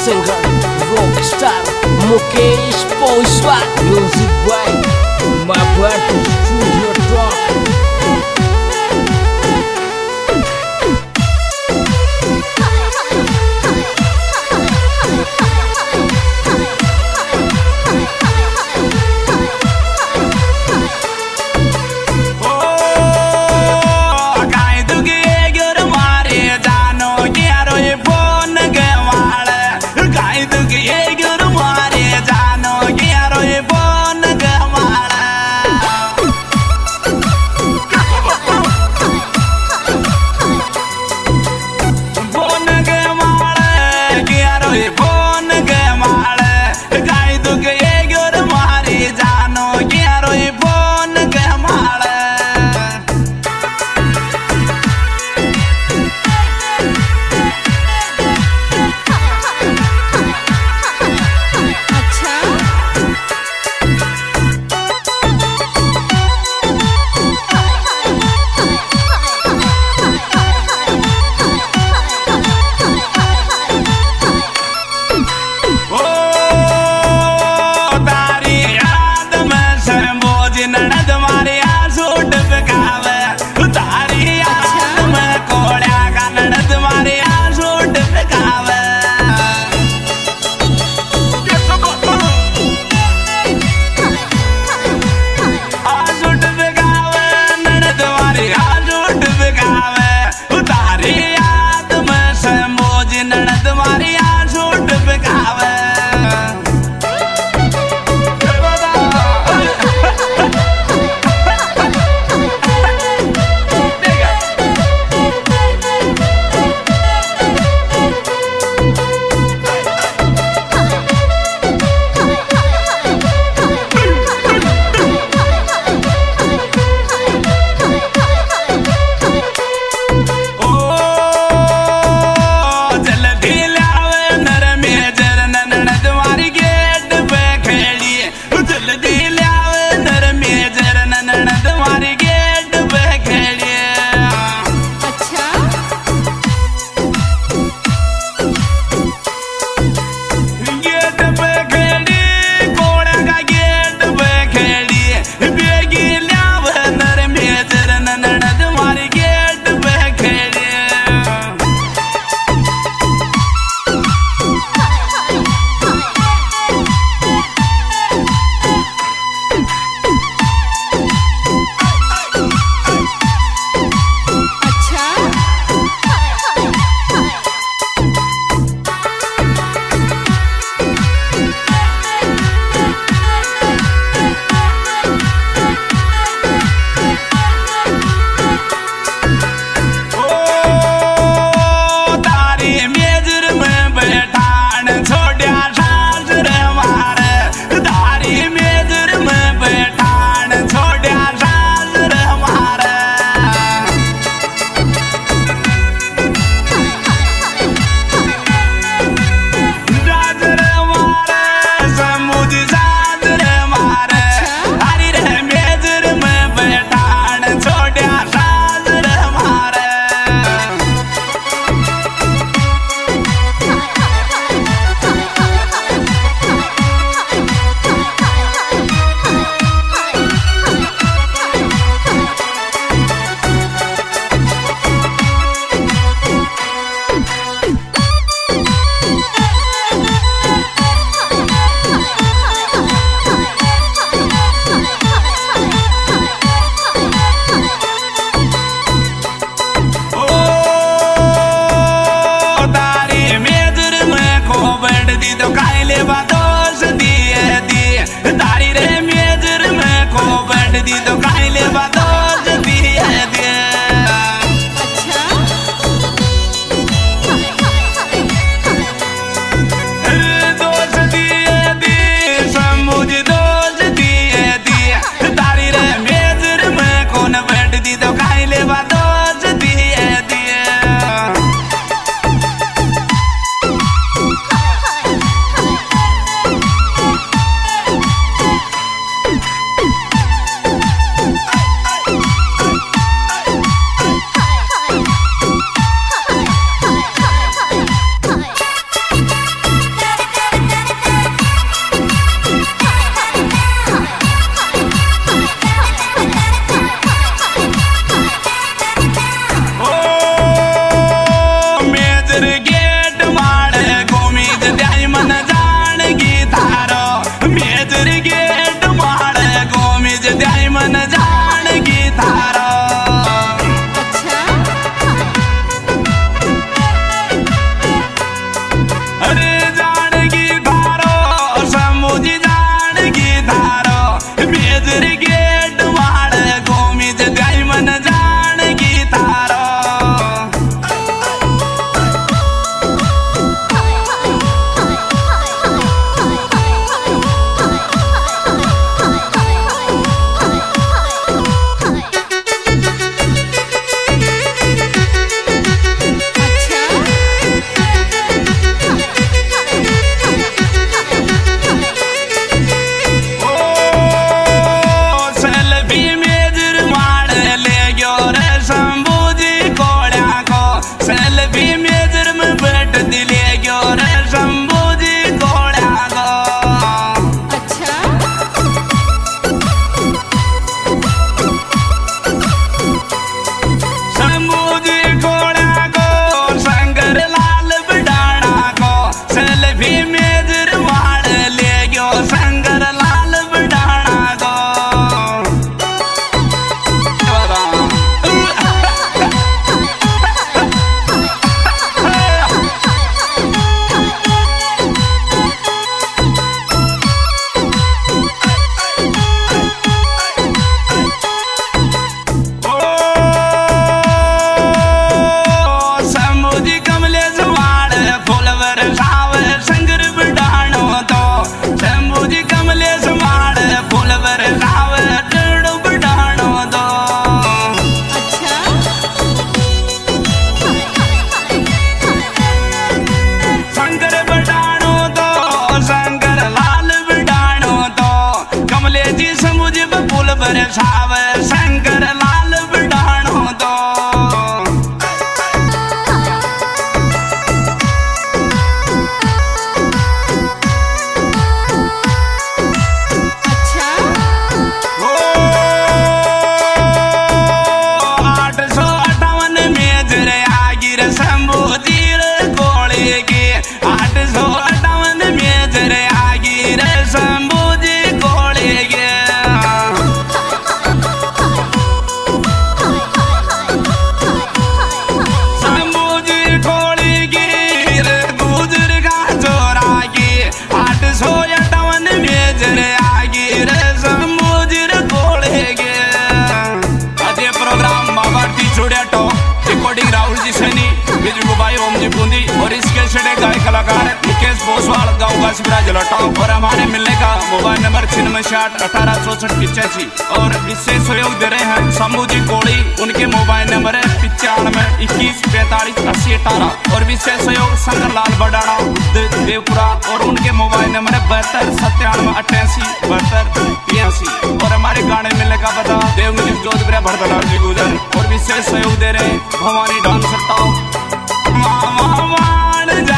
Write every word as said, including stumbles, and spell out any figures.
singer, rockstar Mukesh Poiswat. Music by Mabatu Studio Talk. बरसावे शंकर लाल बिडाणो दो। अच्छा ओ आठ सौ अठावन में जरे आगिर शंभू जीर कोड़े के। आठ सौ अठावन में जरे आगिर शंभू जी कोड़े के। शंभू जी कोड़े गिर गुजर का जोरा के। आठ सौ अठावन में जरे आगिर शंभू जी कोड़े के। अजय प्रोग्राम बाबा टी छोड़िया टो रिकॉर्डिंग राहुल जी सैनी बिजू भाई ओम जी बूंदी और इसके छड़े गाय कलाकार मुकेश पोसवाल गाँव का शिवराज लटाओ। और हमारे मिलने का मोबाइल नंबर छिन्नवे साठ अठारह चौसठ पिचासी। और इससे सहयोग दे रहे हैं शंभू जी कोड़ी, उनके मोबाइल नंबर है पिचानवे इक्कीस पैंतालीस अस्सी अठारह। और विशेष सहयोग शंकर लाल बडाना देवपुरा और उनके मोबाइल नंबर है बहत्तर सत्तानवे अट्ठासी बहत्तर तिरासी। और हमारे गाने मिलने का पता देवगिरी जोधपुर भरतलाल जी गुजर। और विशेष सहयोग दे रहे भवानी डांस सट्टाओ।